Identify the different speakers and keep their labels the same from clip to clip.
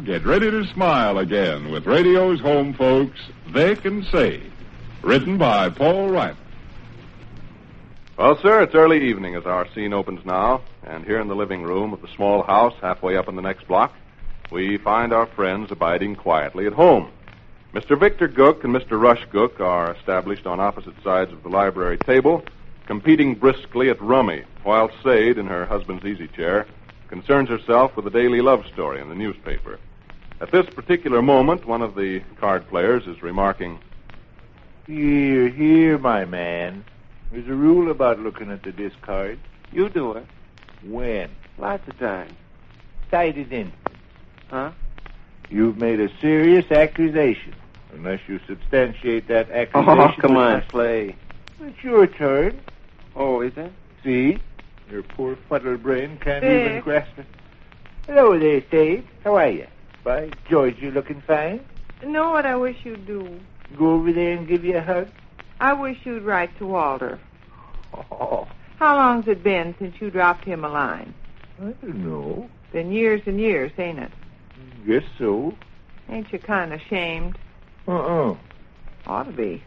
Speaker 1: get ready to smile again with radio's home folks, They Can Say. Written by Paul Reimer.
Speaker 2: Well, sir, it's early evening as our scene opens now, and here in the living room of the small house halfway up in the next block, we find our friends abiding quietly at home. Mr. Victor Gook and Mr. Rush Gook are established on opposite sides of the library table, competing briskly at rummy, while Sade, in her husband's easy chair, concerns herself with a daily love story in the newspaper. At this particular moment, one of the card players is remarking,
Speaker 3: Here, my man. There's a rule about looking at the discard.
Speaker 4: You do it.
Speaker 3: When?
Speaker 4: Lots of times.
Speaker 3: Cite it in.
Speaker 4: Huh?
Speaker 3: You've made a serious accusation. Unless you substantiate that accusation...
Speaker 4: Oh, come on, Slay.
Speaker 3: It's your turn.
Speaker 4: Oh, is it?
Speaker 3: See? Your poor fuddled brain can't even grasp it. Hello there, Dave. How are you? By George, you looking fine?
Speaker 5: Know what I wish you'd do?
Speaker 3: Go over there and give you a hug?
Speaker 5: I wish you'd write to Walter.
Speaker 3: Oh,
Speaker 5: How long's it been since you dropped him a line?
Speaker 3: I don't know.
Speaker 5: Been years and years, ain't it?
Speaker 3: Guess so.
Speaker 5: Ain't you kind of ashamed?
Speaker 3: Uh-uh.
Speaker 5: Ought to be.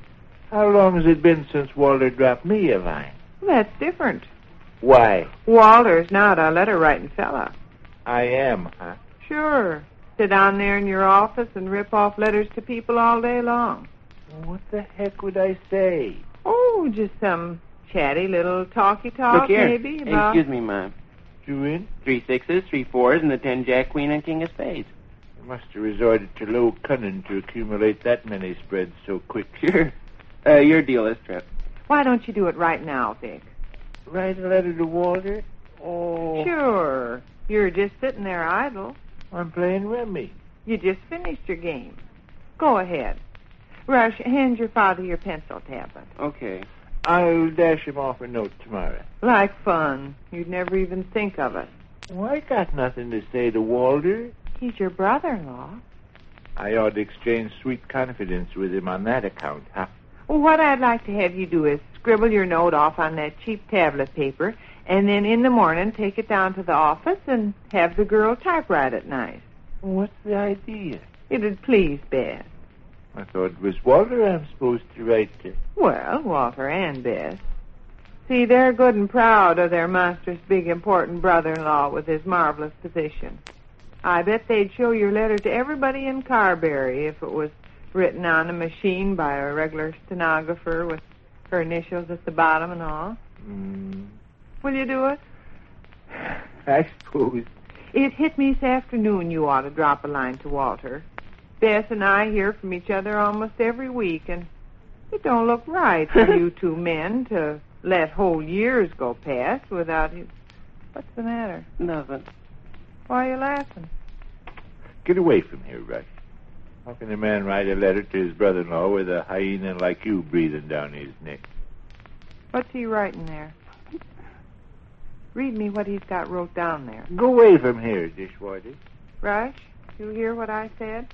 Speaker 3: How long has it been since Walter dropped me a line?
Speaker 5: That's different.
Speaker 3: Why?
Speaker 5: Walter's not a letter-writing fella.
Speaker 3: I am, huh?
Speaker 5: Sure. Sit down there in your office and rip off letters to people all day long.
Speaker 3: What the heck would I say?
Speaker 5: Oh, just some chatty little talky-talk,
Speaker 4: Look here.
Speaker 5: maybe, about...
Speaker 4: Excuse me, ma'am.
Speaker 3: You in?
Speaker 4: 3 6s, 3 4s, and the 10 Jack, Queen, and King of Spades.
Speaker 3: You must have resorted to low cunning to accumulate that many spreads so quick.
Speaker 4: Sure. Your deal this trip.
Speaker 5: Why don't you do it right now, Vic?
Speaker 3: Write a letter to Walter? Oh.
Speaker 5: Sure. You're just sitting there idle.
Speaker 3: I'm playing rummy.
Speaker 5: You just finished your game. Go ahead. Rush, hand your father your pencil tablet.
Speaker 4: Okay.
Speaker 3: I'll dash him off a note tomorrow.
Speaker 5: Like fun. You'd never even think of it.
Speaker 3: Well, I got nothing to say to Walter.
Speaker 5: He's your brother-in-law.
Speaker 3: I ought to exchange sweet confidence with him on that account, huh?
Speaker 5: Well, what I'd like to have you do is scribble your note off on that cheap tablet paper, and then in the morning take it down to the office and have the girl typewrite it nice.
Speaker 3: What's the idea?
Speaker 5: It'd please Bess.
Speaker 3: I thought it was Walter I'm supposed to write to.
Speaker 5: Well, Walter and Bess. See, they're good and proud of their monstrous big important brother-in-law with his marvelous position. I bet they'd show your letter to everybody in Carberry if it was written on a machine by a regular stenographer with her initials at the bottom and all. Will you do it?
Speaker 3: I suppose.
Speaker 5: It hit me this afternoon you ought to drop a line to Walter. Bess and I hear from each other almost every week, and it don't look right for you two men to let whole years go past without you. What's the matter?
Speaker 4: Nothing.
Speaker 5: Why are you laughing?
Speaker 3: Get away from here, Rush. How can a man write a letter to his brother-in-law with a hyena like you breathing down his neck?
Speaker 5: What's he writing there? Read me what he's got wrote down there.
Speaker 3: Go away from here, Dishwater.
Speaker 5: Rush, you hear what I said?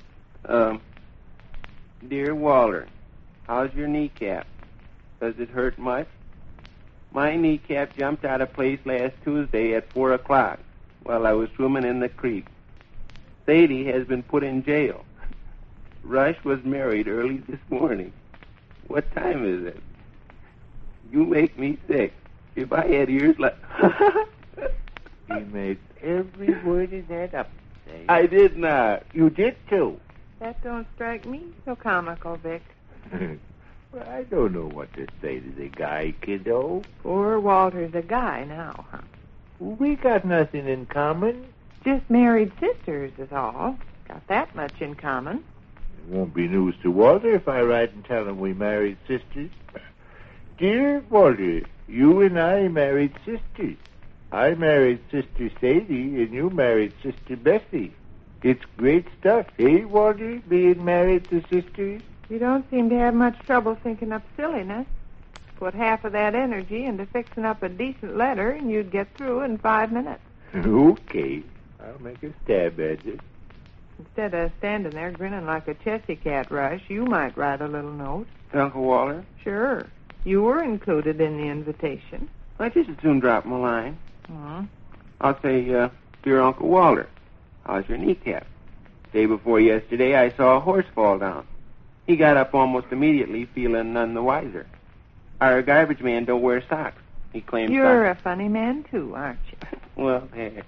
Speaker 4: Dear Walter, how's your kneecap? Does it hurt much? My kneecap jumped out of place last Tuesday at 4 o'clock while I was swimming in the creek. Sadie has been put in jail. Rush was married early this morning. What time is it? You make me sick. If I had ears like...
Speaker 3: He made every word of that up. Dave.
Speaker 4: I did not.
Speaker 3: You did, too.
Speaker 5: That don't strike me so comical, Vic.
Speaker 3: Well, I don't know what to say to the guy, kiddo.
Speaker 5: Poor Walter's a guy now, huh?
Speaker 3: We got nothing in common.
Speaker 5: Just married sisters is all. Got that much in common.
Speaker 3: It won't be news to Walter if I write and tell him we married sisters. Dear Walter, you and I married sisters. I married Sister Sadie, and you married Sister Bessie. It's great stuff, eh, Walter, being married to sisters?
Speaker 5: You don't seem to have much trouble thinking up silliness. Put half of that energy into fixing up a decent letter, and you'd get through in 5 minutes.
Speaker 3: Okay. I'll make a stab at it.
Speaker 5: Instead of standing there grinning like a chessy cat, Rush, you might write a little note.
Speaker 4: Uncle Walter?
Speaker 5: Sure. You were included in the invitation.
Speaker 4: I just as soon drop him a line.
Speaker 5: Hmm?
Speaker 4: I'll say, Dear Uncle Walter, how's your kneecap? Day before yesterday, I saw a horse fall down. He got up almost immediately, feeling none the wiser. Our garbage man don't wear socks. He claims
Speaker 5: You're a funny man, too, aren't you?
Speaker 4: Well,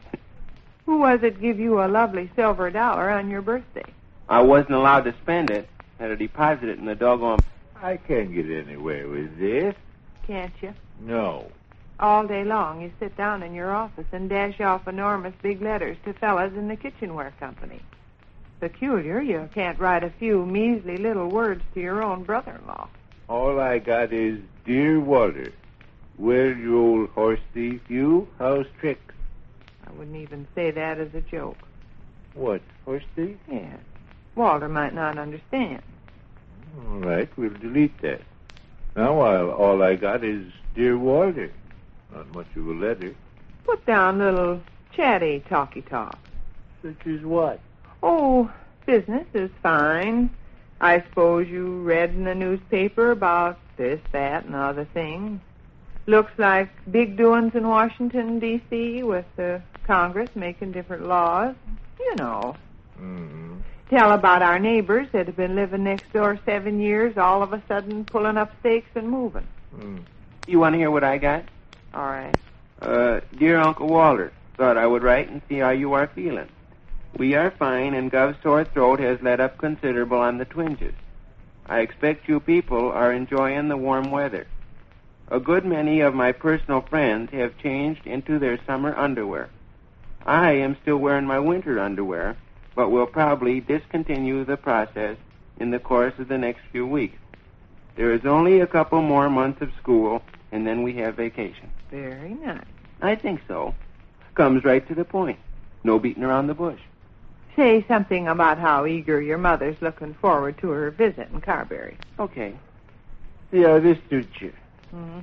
Speaker 5: Who was it give you a lovely silver dollar on your birthday?
Speaker 4: I wasn't allowed to spend it. Had to deposit it in the doggone...
Speaker 3: I can't get anywhere with this.
Speaker 5: Can't you?
Speaker 3: No.
Speaker 5: All day long you sit down in your office and dash off enormous big letters to fellas in the kitchenware company. Peculiar you can't write a few measly little words to your own brother-in-law.
Speaker 3: All I got is, Dear Walter, well, you old horse thief, you, how's tricks?
Speaker 5: I wouldn't even say that as a joke.
Speaker 3: What, horse thief?
Speaker 5: Yes. Walter might not understand.
Speaker 3: All right, we'll delete that. Now all I got is, Dear Walter. Not much of a letter.
Speaker 5: Put down little chatty talky talk.
Speaker 3: Such as what?
Speaker 5: Oh, business is fine. I suppose you read in the newspaper about this, that, and other things. Looks like big doings in Washington, D.C., with the Congress making different laws. You know.
Speaker 3: Mm-hmm.
Speaker 5: Tell about our neighbors that have been living next door 7 years, all of a sudden pulling up stakes and moving.
Speaker 4: You want to hear what I got?
Speaker 5: All right.
Speaker 4: Dear Uncle Walter, thought I would write and see how you are feeling. We are fine, and Gov's sore throat has let up considerable on the twinges. I expect you people are enjoying the warm weather. A good many of my personal friends have changed into their summer underwear. I am still wearing my winter underwear, but will probably discontinue the process in the course of the next few weeks. There is only a couple more months of school, and then we have vacation.
Speaker 5: Very nice.
Speaker 4: I think so. Comes right to the point. No beating around the bush.
Speaker 5: Say something about how eager your mother's looking forward to her visit in Carberry.
Speaker 4: Okay.
Speaker 3: See how this suits you.
Speaker 5: Mm-hmm.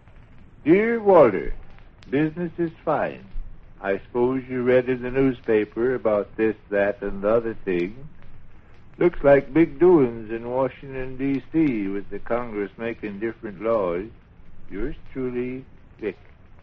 Speaker 3: Dear Walter, business is fine. I suppose you read in the newspaper about this, that, and the other thing. Looks like big doings in Washington, D.C., with the Congress making different laws. Yours truly, Vic.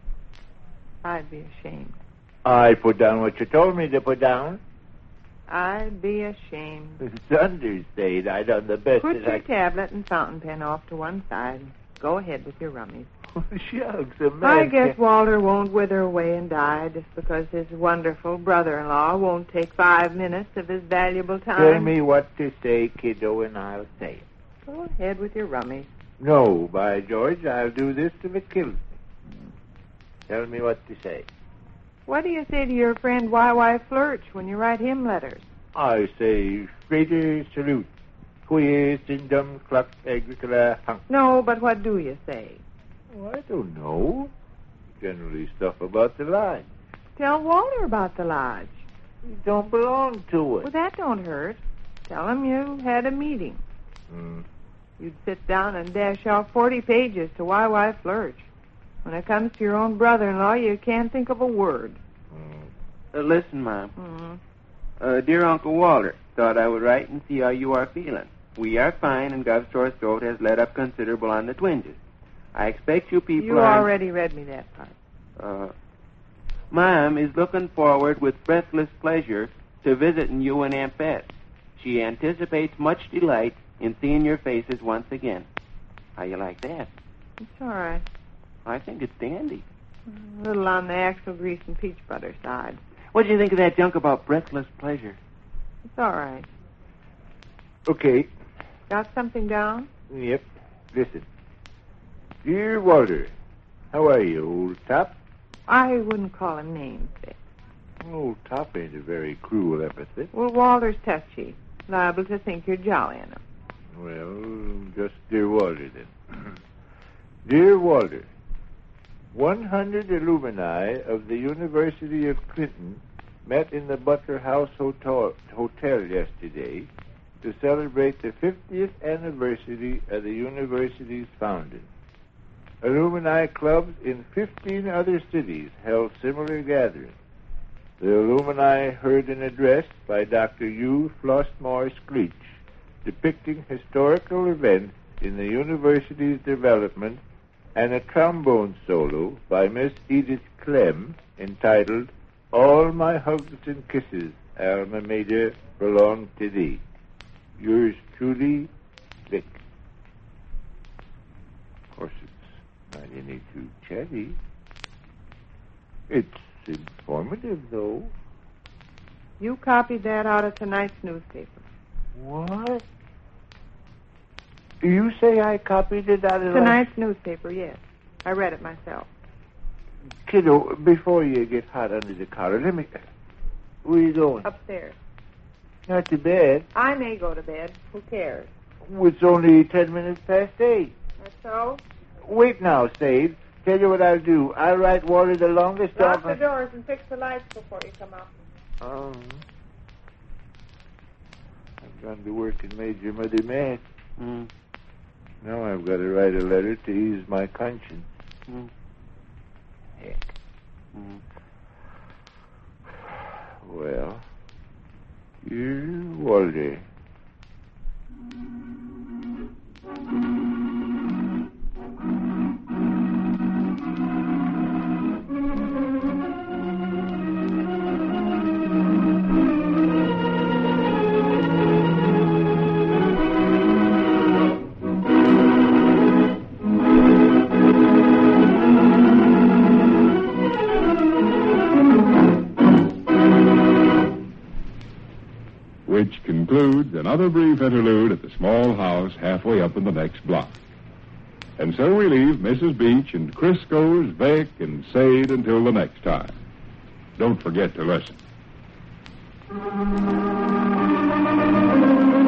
Speaker 5: I'd be ashamed.
Speaker 3: I put down what you told me to put down.
Speaker 5: I'd be ashamed.
Speaker 3: It's understated. I done the best
Speaker 5: Put
Speaker 3: that
Speaker 5: your
Speaker 3: I...
Speaker 5: tablet and fountain pen off to one side. Go ahead with your rummies.
Speaker 3: Shucks, a man
Speaker 5: I guess
Speaker 3: can't-
Speaker 5: Walter won't wither away and die just because his wonderful brother-in-law won't take 5 minutes of his valuable time.
Speaker 3: Tell me what to say, kiddo, and I'll say it.
Speaker 5: Go ahead with your rummies.
Speaker 3: No, by George, I'll do this till it kills me. Tell me what to say.
Speaker 5: What do you say to your friend Y.Y. Flirch when you write him letters?
Speaker 3: I say, Frater salute. Quies indum cluck agricola hunk.
Speaker 5: No, but what do you say?
Speaker 3: Oh, I don't know. Generally stuff about the lodge.
Speaker 5: Tell Walter about the lodge.
Speaker 3: You don't belong to
Speaker 5: Well,
Speaker 3: it.
Speaker 5: that don't hurt. Tell him you had a meeting. You'd sit down and dash off 40 pages to Y.Y. Flirch. When it comes to your own brother-in-law, you can't think of a word.
Speaker 4: Listen, Mom.
Speaker 5: Mm-hmm.
Speaker 4: Dear Uncle Walter, thought I would write and see how you are feeling. We are fine, and Gov's sore throat has let up considerable on the twinges. I expect you people
Speaker 5: You
Speaker 4: are...
Speaker 5: already read me that part.
Speaker 4: Mom is looking forward with breathless pleasure to visiting you and Aunt Bess. She anticipates much delight in seeing your faces once again. How you like that?
Speaker 5: It's all right.
Speaker 4: I think it's dandy.
Speaker 5: A little on the axle grease and peach butter side.
Speaker 4: What do you think of that junk about breathless pleasure?
Speaker 5: It's all right.
Speaker 3: Okay.
Speaker 5: Got something down?
Speaker 3: Yep. Listen. Dear Walter, how are you, old top?
Speaker 5: I wouldn't call him names, Vic.
Speaker 3: Old top ain't a very cruel epithet.
Speaker 5: Well, Walter's touchy. Liable to think you're jollying him.
Speaker 3: Well, just Dear Walter, then. Dear Walter, 100 alumni of the University of Clinton met in the Butler House Hotel yesterday to celebrate the 50th anniversary of the university's founding. Alumni clubs in 15 other cities held similar gatherings. The alumni heard an address by Dr. U. Flossmore Screech depicting historical events in the university's development and a trombone solo by Miss Edith Clem entitled All My Hugs and Kisses alma mater belong to thee. Yours truly, Vic. Of course, it's not any too chatty. It's informative, though.
Speaker 5: You copied that out of tonight's newspaper.
Speaker 3: What? You say I copied it out of
Speaker 5: Tonight's newspaper, yes. I read it myself.
Speaker 3: Kiddo, before you get hot under the collar, let me... Where are you going?
Speaker 5: Upstairs.
Speaker 3: Not to bed.
Speaker 5: I may go to bed. Who cares?
Speaker 3: It's only 10 minutes past 8.
Speaker 5: That's so?
Speaker 3: Wait now, Sade. Tell you what I'll do. I'll write Walter the longest
Speaker 5: Lock
Speaker 3: off...
Speaker 5: the doors and fix the lights before you come up.
Speaker 3: Oh. I've gone to work and made your mother mad. Now I've got to write a letter to ease my conscience. Heck. Well, dear Walter.
Speaker 1: Which concludes another brief interlude at the small house halfway up in the next block. And so we leave Mrs. Beach and Crisco's, Vic, and Sade until the next time. Don't forget to listen.